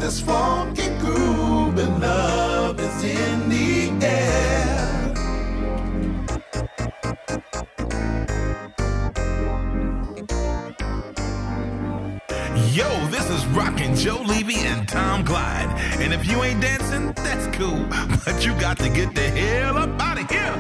this funky groove, and love is in the air. Yo, this is Rockin' Joe Levy and Tom Glide. And if you ain't dancing, that's cool. But you got to get the hell up out of here.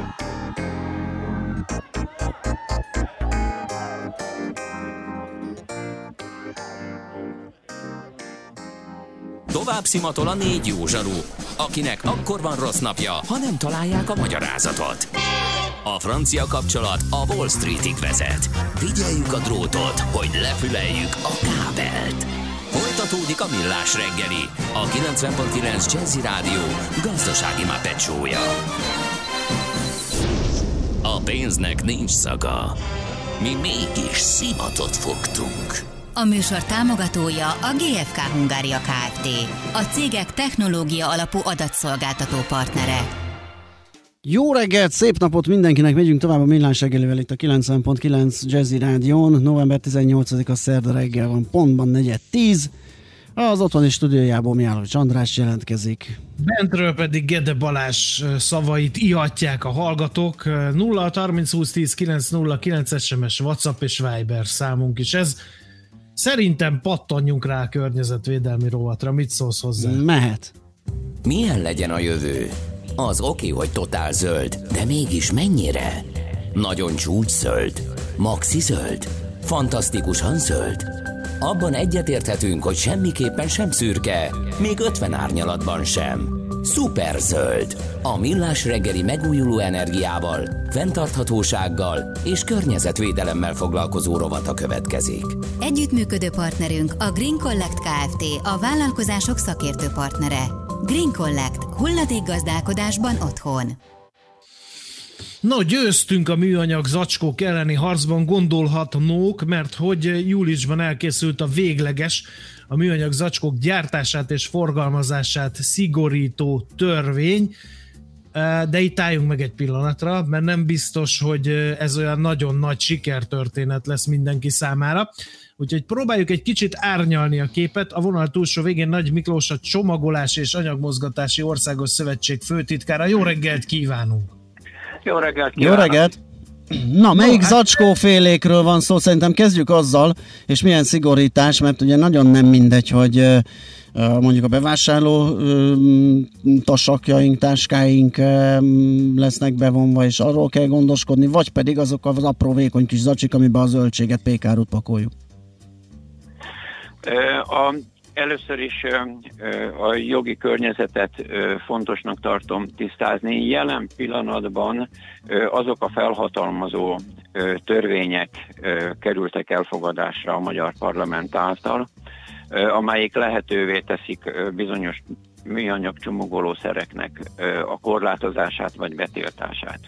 Tovább szimatol a négy jó zsaru, akinek akkor van rossz napja, ha nem találják a magyarázatot. A francia kapcsolat a Wall Streetig vezet. Figyeljük a drótot, hogy lefüleljük a kábelt. Folytatódik a Millás reggeli, a 90.9 Jazzy Rádió gazdasági mápecsója. A pénznek nincs szaga. Mi mégis szimatot fogtunk. A műsor támogatója a GFK Hungária Kft. A cégek technológia alapú adatszolgáltató partnere. Jó reggelt, szép napot mindenkinek, megyünk tovább a Millás reggelivel itt a 90.9 Jazzy Rádión. November 18-a szerda reggel van, pontban 4:10. Az otthoni stúdiójából Mihálovics András jelentkezik. Bentről pedig Gede Balázs szavait ihatják a hallgatók. 0 30 20 10 909 SMS, WhatsApp és Viber számunk is ez. Szerintem pattanjunk rá a környezetvédelmi rovatra. Mit szólsz hozzá? Mehet. Milyen legyen a jövő? Az oké, hogy totál zöld, de mégis mennyire? Nagyon csúcs zöld? Maxi zöld? Fantasztikusan zöld? Abban egyetérthetünk, hogy semmiképpen sem szürke, még 50 árnyalatban sem. Szuper zöld. A Millás reggeli megújuló energiával, fenntarthatósággal és környezetvédelemmel foglalkozó rovata következik. Együttműködő partnerünk a Green Collect Kft. A vállalkozások szakértő partnere. Green Collect. Hulladékgazdálkodásban otthon. No, győztünk a műanyag zacskók elleni harcban, gondolhatnók, mert hogy júliusban elkészült a végleges, a műanyag zacskók gyártását és forgalmazását szigorító törvény, de itt álljunk meg egy pillanatra, mert nem biztos, hogy ez olyan nagyon nagy sikertörténet lesz mindenki számára. Úgyhogy próbáljuk egy kicsit árnyalni a képet. A vonal túlsó végén Nagy Miklós, a Csomagolás és Anyagmozgatási Országos Szövetség főtitkára. Jó reggelt kívánunk! Jó reggelt kívánok! Jó reggelt! Na, melyik zacskófélékről van szó? Szerintem kezdjük azzal, és milyen szigorítás, mert ugye nagyon nem mindegy, hogy mondjuk a bevásárló tasakjaink, táskáink lesznek bevonva, és arról kell gondoskodni, vagy pedig azok az apró vékony kis zacsik, amiben a zöldséget, pékárút pakoljuk. Először is a jogi környezetet fontosnak tartom tisztázni. Jelen pillanatban azok a felhatalmazó törvények kerültek elfogadásra a Magyar Parlament által, amelyik lehetővé teszik bizonyos műanyag csomagolószereknek a korlátozását vagy betiltását.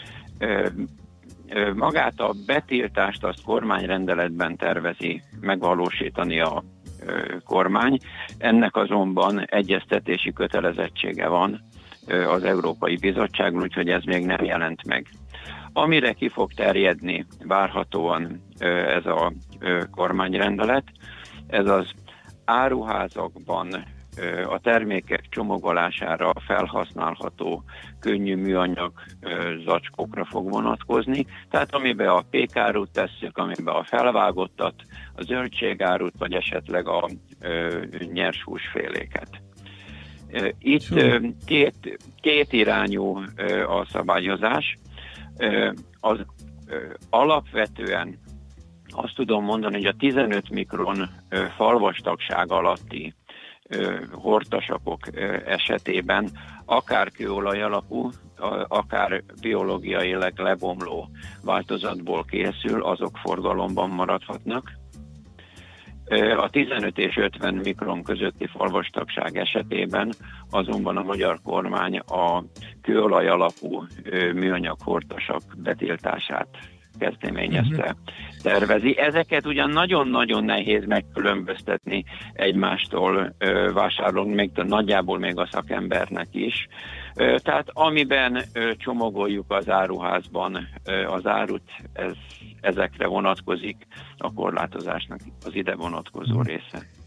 Magát a betiltást azt kormányrendeletben tervezi megvalósítani a kormány, ennek azonban egyeztetési kötelezettsége van az Európai Bizottságon, úgyhogy ez még nem jelent meg. Amire ki fog terjedni várhatóan ez a kormányrendelet, ez az áruházakban a termékek csomagolására felhasználható könnyű műanyag zacskókra fog vonatkozni, tehát amiben a pékárút tesszük, amiben a felvágottat, a zöldségárút, vagy esetleg a nyers húsféléket. Itt két irányú a szabályozás. Az alapvetően azt tudom mondani, hogy a 15 mikron falvastagság alatti hordtasakok esetében akár kőolaj alapú, akár biológiailag lebomló változatból készül, azok forgalomban maradhatnak. A 15 és 50 mikron közötti falvastagság esetében azonban a magyar kormány a kőolaj alapú műanyag hordtasak betiltását kezdeményezte, tervezi. Ezeket ugyan nagyon-nagyon nehéz megkülönböztetni egymástól vásárolni, még nagyjából még a szakembernek is. Tehát amiben csomagoljuk az áruházban az árut, ezekre vonatkozik a korlátozásnak az ide vonatkozó része.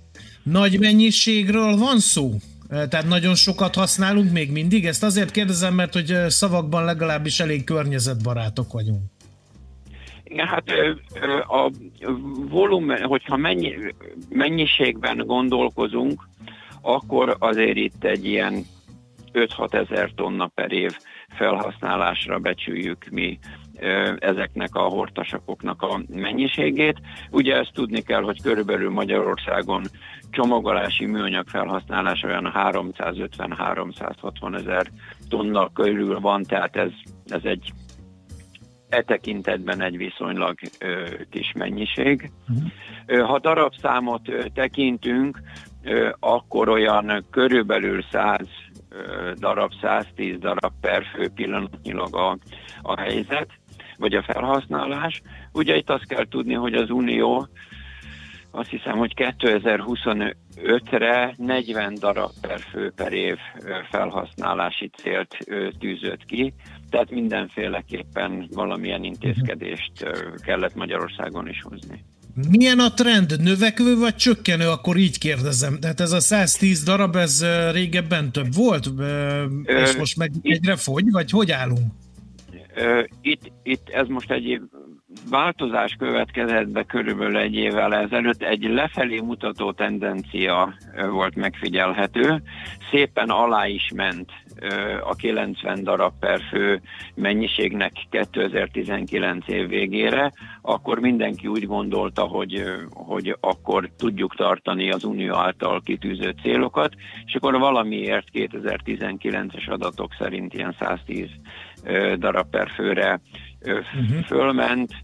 Nagy mennyiségről van szó? Tehát nagyon sokat használunk még mindig? Ezt azért kérdezem, mert hogy szavakban legalábbis elég környezetbarátok vagyunk. Igen, hát a volumen, hogyha mennyiségben gondolkozunk, akkor azért itt egy ilyen 5-6 ezer tonna per év felhasználásra becsüljük mi ezeknek a hordtasakoknak a mennyiségét. Ugye ezt tudni kell, hogy körülbelül Magyarországon csomagolási műanyag felhasználás olyan 350-360 ezer tonna körül van, tehát ez egy tekintetben egy viszonylag kis mennyiség. Ha darabszámot tekintünk, akkor olyan körülbelül 100 darab, 110 darab per fő pillanatnyilag a helyzet, vagy a felhasználás. Ugye itt azt kell tudni, hogy az Unió azt hiszem, hogy 2025-re 40 darab per fő per év felhasználási célt tűzött ki, tehát mindenféleképpen valamilyen intézkedést kellett Magyarországon is hozni. Milyen a trend? Növekvő vagy csökkenő? Akkor így kérdezem. Tehát ez a 110 darab, ez régebben több volt? És most meg egyre fogy? Vagy hogy állunk? Itt ez most egy változás következett be körülbelül egy évvel ezelőtt, egy lefelé mutató tendencia volt megfigyelhető, szépen alá is ment a 90 darab per fő mennyiségnek 2019 év végére, akkor mindenki úgy gondolta, hogy akkor tudjuk tartani az Unió által kitűzött célokat, és akkor valamiért 2019-es adatok szerint ilyen 110 darab per főre fölment.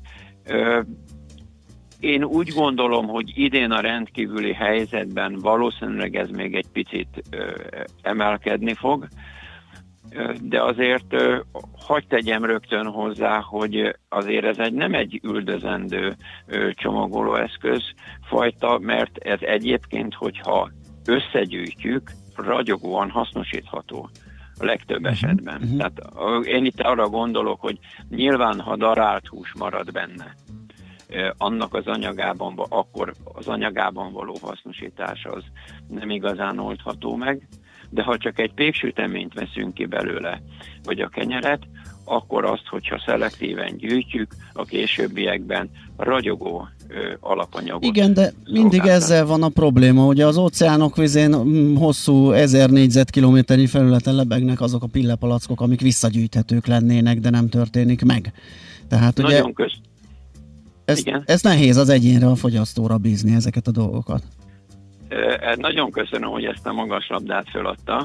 Én úgy gondolom, hogy idén a rendkívüli helyzetben valószínűleg ez még egy picit emelkedni fog, de azért hadd tegyem rögtön hozzá, hogy azért ez nem egy üldözendő csomagolóeszköz fajta, mert ez egyébként, hogyha összegyűjtjük, ragyogóan hasznosítható a legtöbb esetben. Tehát én itt arra gondolok, hogy nyilván, ha darált hús marad benne, annak az anyagában, akkor az anyagában való hasznosítás az nem igazán oldható meg, de ha csak egy péksüteményt veszünk ki belőle, vagy a kenyeret, akkor azt, hogyha szelektíven gyűjtjük, a későbbiekben ragyogó alapanyagot. Igen, de mindig ezzel van a probléma, hogy az óceánok vizén hosszú 1000 négyzetkilométernyi felületen lebegnek azok a pillepalackok, amik visszagyűjthetők lennének, de nem történik meg. Tehát nagyon ugye ez nehéz az egyénre, a fogyasztóra bízni ezeket a dolgokat. Nagyon köszönöm, hogy ezt a magas labdát föladta.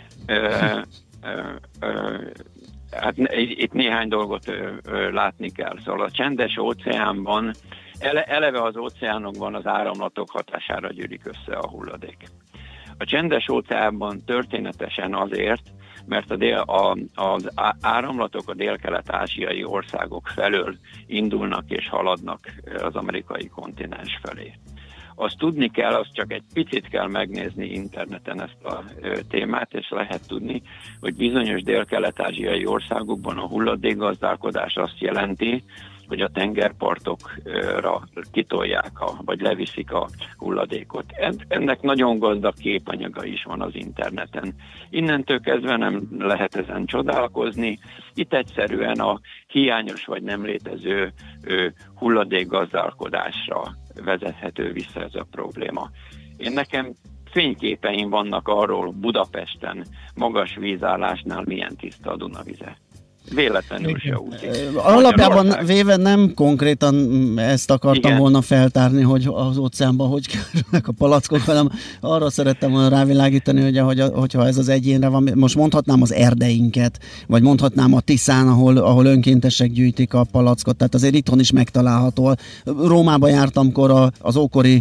Hát itt néhány dolgot látni kell. Szóval a csendes óceánban, eleve az óceánokban az áramlatok hatására gyűlik össze a hulladék. A csendes óceánban történetesen azért, mert az áramlatok a délkelet-ázsiai országok felől indulnak és haladnak az amerikai kontinens felé. Azt tudni kell, azt csak egy picit kell megnézni interneten ezt a témát, és lehet tudni, hogy bizonyos dél-kelet-ázsiai országokban a hulladékgazdálkodás azt jelenti, hogy a tengerpartokra kitolják, vagy leviszik a hulladékot. Ennek nagyon gazdag képanyaga is van az interneten. Innentől kezdve nem lehet ezen csodálkozni. Itt egyszerűen a hiányos vagy nem létező hulladékgazdálkodásra vezethető vissza ez a probléma. Nekem fényképeim vannak arról Budapesten, magas vízállásnál milyen tiszta a Dunavize. Véletlenül se úszik. Alapjában véve nem konkrétan ezt akartam volna feltárni, hogy az óceánban hogy kerülnek a palackok, hanem arra szerettem volna rávilágítani, hogyha ez az egyénre van, most mondhatnám az erdeinket, vagy mondhatnám a Tiszán, ahol önkéntesek gyűjtik a palackot, tehát azért itthon is megtalálható. Rómában jártamkor az ókori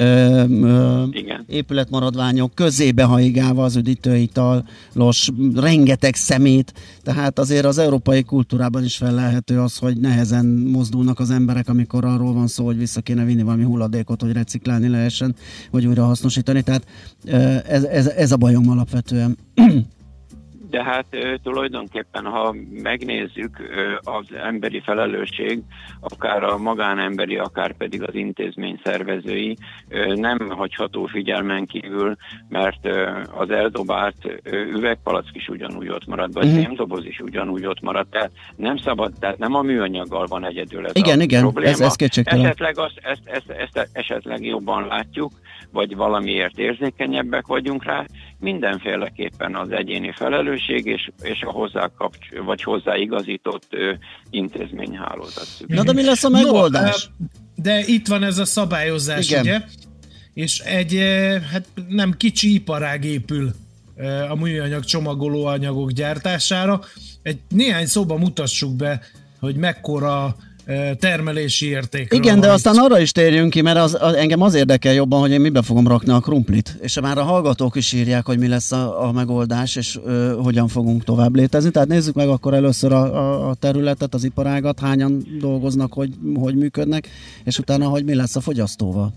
épületmaradványok közébe haigálva az üdítőitalos, rengeteg szemét, tehát azért az európai kultúrában is fellelhető az, hogy nehezen mozdulnak az emberek, amikor arról van szó, hogy vissza kéne vinni valami hulladékot, hogy reciklálni lehessen, vagy újra hasznosítani. Tehát ez a bajom alapvetően. de hát tulajdonképpen, ha megnézzük, az emberi felelősség, akár a magánemberi, akár pedig az intézmény szervezői nem hagyható figyelmen kívül, mert az eldobált üvegpalack is ugyanúgy ott marad, vagy fémdoboz is ugyanúgy ott marad, tehát nem szabad, tehát nem a műanyaggal van egyedül ez a probléma. Ez kétségtelen. Esetleg ezt esetleg jobban látjuk, vagy valamiért érzékenyebbek vagyunk rá, mindenféleképpen az egyéni felelősség és a vagy hozzáigazított intézményhálózat szükség. Na de mi lesz a megoldás? De itt van ez a szabályozás, igen. Ugye? És egy hát nem kicsi iparág épül a műanyag csomagolóanyagok gyártására. Néhány szóban mutassuk be, hogy mekkora termelési érték. Igen, de aztán arra is térjünk ki, mert engem az érdekel jobban, hogy én mibe fogom rakni a krumplit. És már a hallgatók is írják, hogy mi lesz a megoldás, és hogyan fogunk tovább létezni. Tehát nézzük meg akkor először a területet, az iparágat, hányan dolgoznak, hogy működnek, és utána, hogy mi lesz a fogyasztóval.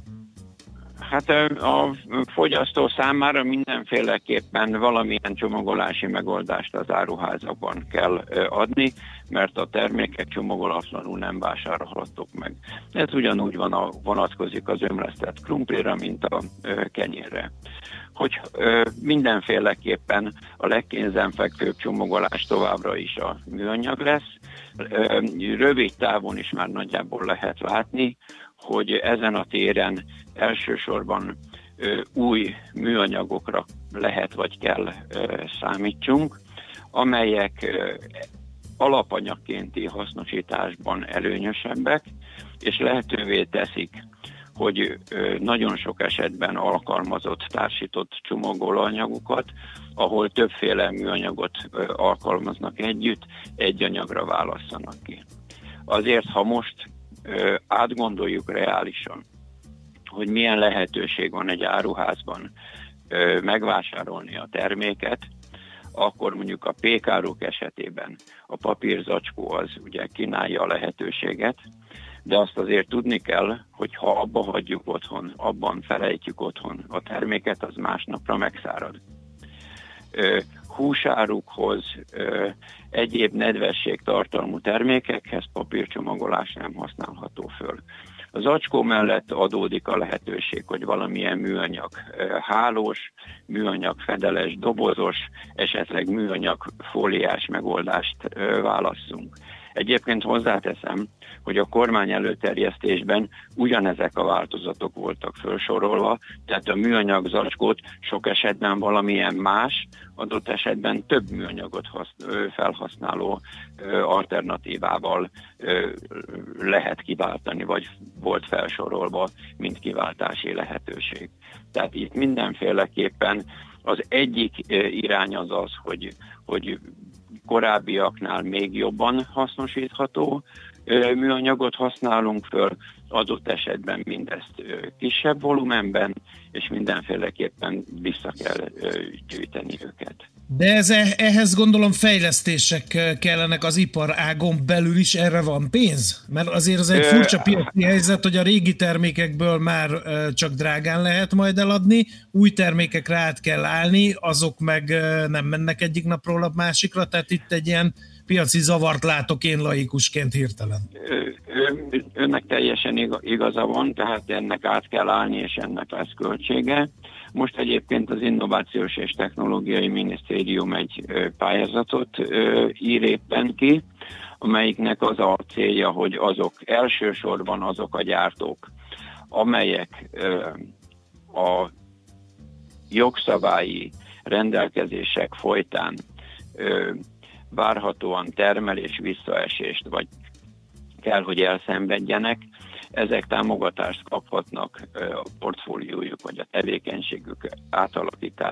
Hát a fogyasztó számára mindenféleképpen valamilyen csomagolási megoldást az áruházakban kell adni, mert a termékek csomagolatlanul nem vásárolhatók meg. Ez ugyanúgy vonatkozik az ömlesztett krumplira, mint a kenyérre. Hogy mindenféleképpen a legkézenfekvőbb csomagolás továbbra is a műanyag lesz. Rövid távon is már nagyjából lehet látni, hogy ezen a téren elsősorban új műanyagokra lehet vagy kell számítsunk, amelyek alapanyagkénti hasznosításban előnyösebbek, és lehetővé teszik, hogy nagyon sok esetben alkalmazott, társított csomagolóanyagokat, ahol többféle műanyagot alkalmaznak együtt, egy anyagra válasszanak ki. Azért, ha most átgondoljuk reálisan, hogy milyen lehetőség van egy áruházban megvásárolni a terméket, akkor mondjuk a pékáruk esetében a papírzacskó az ugye kínálja a lehetőséget, de azt azért tudni kell, hogy ha abba hagyjuk otthon, abban felejtjük otthon a terméket, az másnapra megszárad. Húsárukhoz, egyéb nedvességtartalmú termékekhez papírcsomagolás nem használható föl. Az zacskó mellett adódik a lehetőség, hogy valamilyen műanyag hálós, műanyag fedeles, dobozos, esetleg műanyag fóliás megoldást válasszunk. Egyébként hozzáteszem, hogy a kormány előterjesztésben ugyanezek a változatok voltak felsorolva, tehát a műanyag zacskót sok esetben valamilyen más, adott esetben több műanyagot felhasználó alternatívával lehet kiváltani, vagy volt felsorolva, mint kiváltási lehetőség. Tehát itt mindenféleképpen az egyik irány az az, hogy korábbiaknál még jobban hasznosítható műanyagot használunk föl, adott esetben mindezt kisebb volumenben, és mindenféleképpen vissza kell gyűjteni őket. De ehhez gondolom fejlesztések kellenek az iparágon belül is, erre van pénz? Mert azért az egy furcsa piaci helyzet, hogy a régi termékekből már csak drágán lehet majd eladni, új termékekre át kell állni, azok meg nem mennek egyik napról a másikra, tehát itt egy ilyen piaci zavart látok én laikusként hirtelen. Önnek teljesen igaza van, tehát ennek át kell állni, és ennek lesz költsége. Most egyébként az Innovációs és Technológiai Minisztérium egy pályázatot ír éppen ki, amelyiknek az a célja, hogy elsősorban azok a gyártók, amelyek a jogszabályi rendelkezések folytán várhatóan termelés visszaesést, vagy kell, hogy elszenvedjenek, ezek támogatást kaphatnak a portfóliójuk vagy a tevékenységük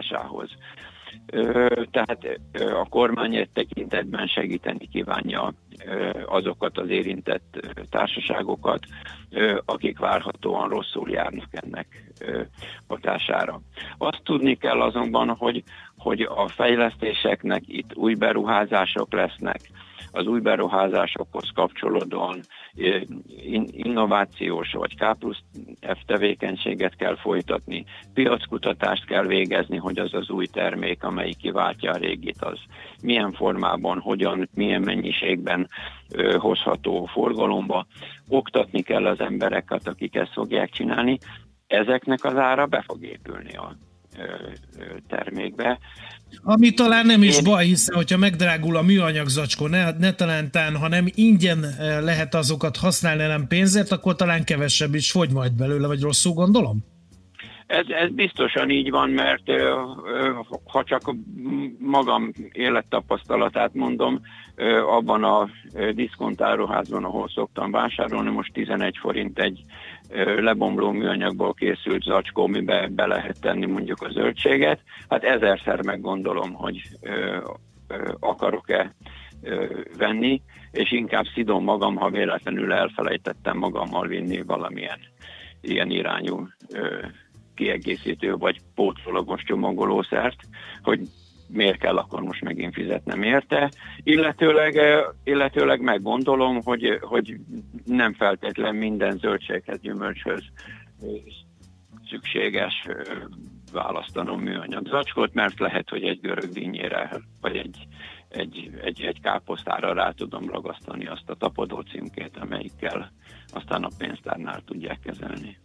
átalakításához. Tehát a kormány egy tekintetben segíteni kívánja azokat az érintett társaságokat, akik várhatóan rosszul járnak ennek hatására. Azt tudni kell azonban, hogy a fejlesztéseknek itt új beruházások lesznek, az új beruházásokhoz kapcsolódóan innovációs vagy K+F tevékenységet kell folytatni, piackutatást kell végezni, hogy az az új termék, amelyik kiváltja a régit, az milyen formában, hogyan, milyen mennyiségben hozható forgalomba. Oktatni kell az embereket, akik ezt fogják csinálni. Ezeknek az ára be fog épülni a termékbe. Ami talán nem is baj, hiszen hogyha megdrágul a műanyag zacskó, ne talántán, ha nem ingyen lehet azokat használni, nem pénzért, akkor talán kevesebb is fogy majd belőle, vagy rosszul gondolom? Ez biztosan így van, mert ha csak magam élettapasztalatát mondom, abban a diszkontáruházban, ahol szoktam vásárolni, most 11 forint egy lebomló műanyagból készült zacskó, amiben be lehet tenni mondjuk a zöldséget. Hát 1000-szer meggondolom, hogy akarok-e venni, és inkább szidom magam, ha véletlenül elfelejtettem magammal vinni valamilyen ilyen irányú kiegészítő vagy pótlólagos csomagolószert, hogy miért kell akkor most megint fizetnem érte. Illetőleg meggondolom, hogy nem feltétlen minden zöldséghez, gyümölcshöz szükséges választanom műanyag zacskót, mert lehet, hogy egy görög dinnyére vagy egy káposztára rá tudom ragasztani azt a tapadó címkét, amelyikkel aztán a pénztárnál tudják kezelni.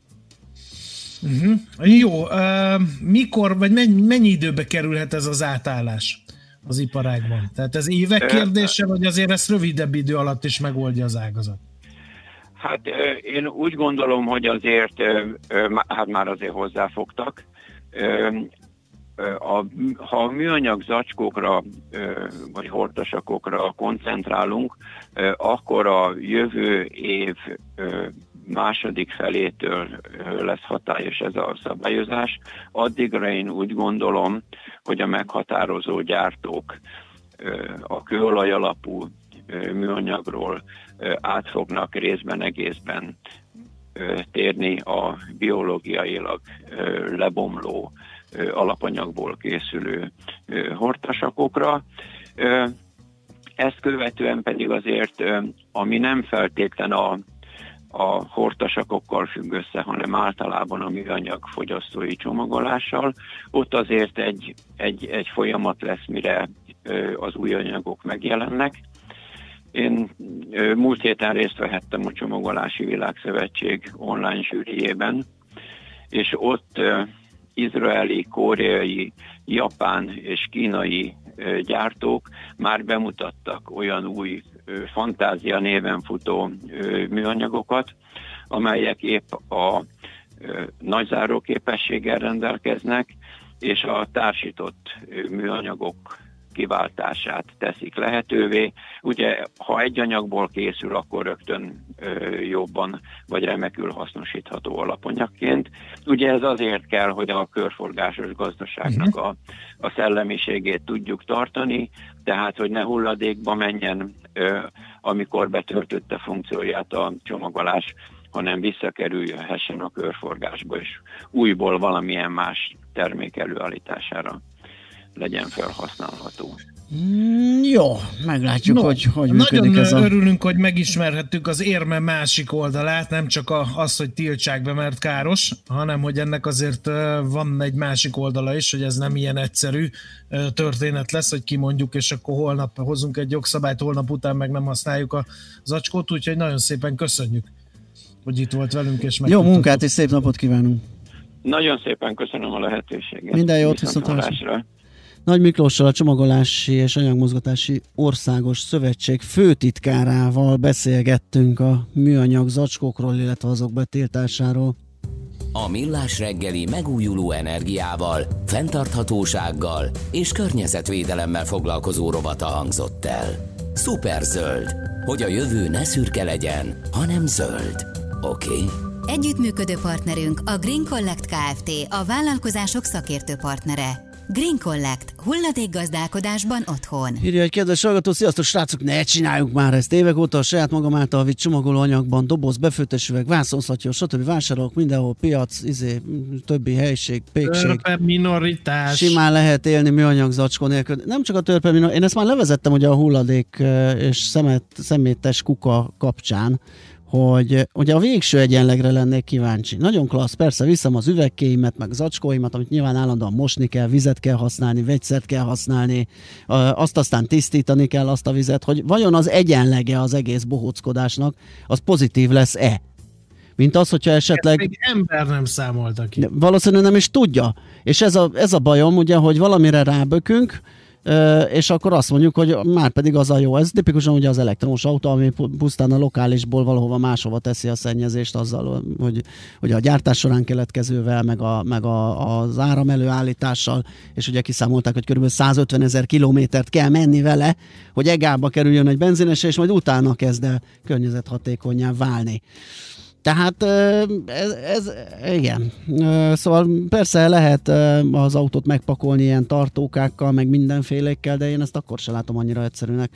Jó, mikor, vagy mennyi időbe kerülhet ez az átállás az iparágban? Tehát ez évek kérdése, vagy azért ezt rövidebb idő alatt is megoldja az ágazat? Hát én úgy gondolom, hogy azért, hát már azért hozzáfogtak. Ha a műanyag zacskókra vagy hordtasakokra koncentrálunk, akkor a jövő év második felétől lesz hatályos ez a szabályozás. Addigra én úgy gondolom, hogy a meghatározó gyártók a kőolaj alapú műanyagról át fognak részben egészben térni a biológiailag lebomló alapanyagból készülő hordtasakokra. Ezt követően pedig azért, ami nem feltétlen a hordtasakokkal függ össze, hanem általában a műanyag fogyasztói csomagolással, ott azért egy folyamat lesz, mire az új anyagok megjelennek. Én múlt héten részt vehettem a Csomagolási Világszövetség online zsűrijében, és ott izraeli, koreai, japán és kínai gyártók már bemutattak olyan új Fantázia néven futó műanyagokat, amelyek épp a nagy záróképességgel rendelkeznek, és a társított műanyagok kiváltását teszik lehetővé. Ugye, ha egy anyagból készül, akkor rögtön jobban vagy remekül hasznosítható alapanyagként. Ugye ez azért kell, hogy a körforgásos gazdaságnak a szellemiségét tudjuk tartani, tehát, hogy ne hulladékba menjen, amikor betöltötte funkcióját a csomagolás, hanem visszakerülhessen a körforgásba, és újból valamilyen más termék előállítására legyen felhasználható. Jó, meglátjuk, hogy működik ez Nagyon örülünk, hogy megismerhettük az érme másik oldalát, nem csak az, hogy tiltsák be, mert káros, hanem hogy ennek azért van egy másik oldala is, hogy ez nem ilyen egyszerű történet lesz, hogy kimondjuk, és akkor holnap hozunk egy jogszabályt, holnap után meg nem használjuk a zacskót, úgyhogy nagyon szépen köszönjük, hogy itt volt velünk, és jó munkát és szép napot kívánunk! Nagyon szépen köszönöm a lehetőséget. Minden jót, viszontlátásra. Nagy Miklóssal, a Csomagolási és Anyagmozgatási Országos Szövetség főtitkárával beszélgettünk a műanyag zacskókról, illetve azok betiltásáról. A Millás reggeli megújuló energiával, fenntarthatósággal és környezetvédelemmel foglalkozó rovata hangzott el. Szuperzöld, hogy a jövő ne szürke legyen, hanem zöld. Oké? Együttműködő partnerünk a Green Collect Kft., a vállalkozások szakértő partnere. Green Collect. Hulladékgazdálkodásban otthon. Írja egy kedves hallgató, sziasztok srácok, ne csináljuk már ezt. Évek óta a saját magam által vitt csomagolóanyagban, doboz, befőttes üveg, vászonszatyor, stb. Vásárolok mindenhol, piac, többi helység, pékség. Törpe minoritás. Simán lehet élni műanyag zacskó nélkül. Nem csak a törpe minoritás, én ezt már levezettem ugye a hulladék és szemétes kuka kapcsán, hogy ugye a végső egyenlegre lennék kíváncsi. Nagyon klassz, persze viszem az üvegkéimet, meg zacskóimat, amit nyilván állandóan mosni kell, vizet kell használni, vegyszert kell használni, azt aztán tisztítani kell azt a vizet, hogy vajon az egyenlege az egész bohóckodásnak, az pozitív lesz-e? Mint az, hogyha esetleg... Még ember nem számolta ki. Valószínűleg nem is tudja. És ez a bajom, ugye, hogy valamire rábökünk, és akkor azt mondjuk, hogy már pedig az a jó. Ez tipikusan ugye az elektromos autó, ami pusztán a lokálisból valahova máshova teszi a szennyezést azzal, hogy a gyártás során keletkezővel, meg az áram előállítással, és ugye kiszámolták, hogy kb. 150 000 kilométert kell menni vele, hogy egába kerüljön egy benzines, és majd utána kezd el környezethatékonnyá válni. Tehát ez igen. Szóval persze lehet az autót megpakolni ilyen tartókákkal, meg mindenfélékkel, de én ezt akkor se látom annyira egyszerűnek.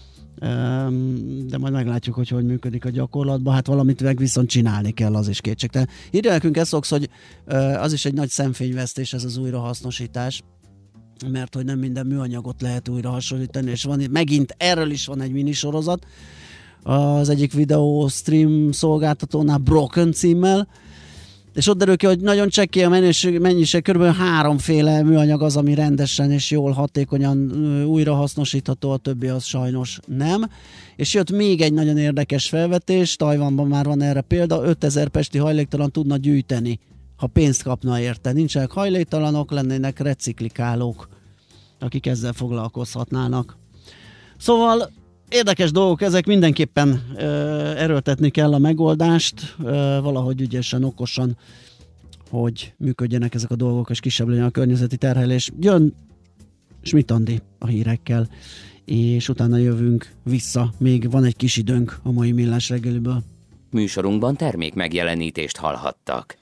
De majd meglátjuk, hogy működik a gyakorlatban. Hát valamit meg viszont csinálni kell, az is kétségtelen. Írja nekünk Eszox, hogy az is egy nagy szemfényvesztés ez az újrahasznosítás, mert hogy nem minden műanyagot lehet újrahasznosítani, és megint erről is van egy minisorozat, az egyik videó stream szolgáltatónál Broken címmel, és ott derül ki, hogy nagyon csekély a mennyiség, kb. 3 műanyag az, ami rendesen és jól, hatékonyan újrahasznosítható, a többi az sajnos nem. És jött még egy nagyon érdekes felvetés, Tajvanban már van erre példa, 5000 pesti hajléktalan tudna gyűjteni, ha pénzt kapna érte. Nincsenek hajléktalanok, lennének reciklikálók, akik ezzel foglalkozhatnának. Szóval érdekes dolgok ezek, mindenképpen erőltetni kell a megoldást, valahogy ügyesen, okosan, hogy működjenek ezek a dolgok, és kisebb legyen a környezeti terhelés. Jön Schmidt Andi a hírekkel, és utána jövünk vissza. Még van egy kis időnk a mai Millás reggeliből. Műsorunkban termék megjelenítést hallhattak.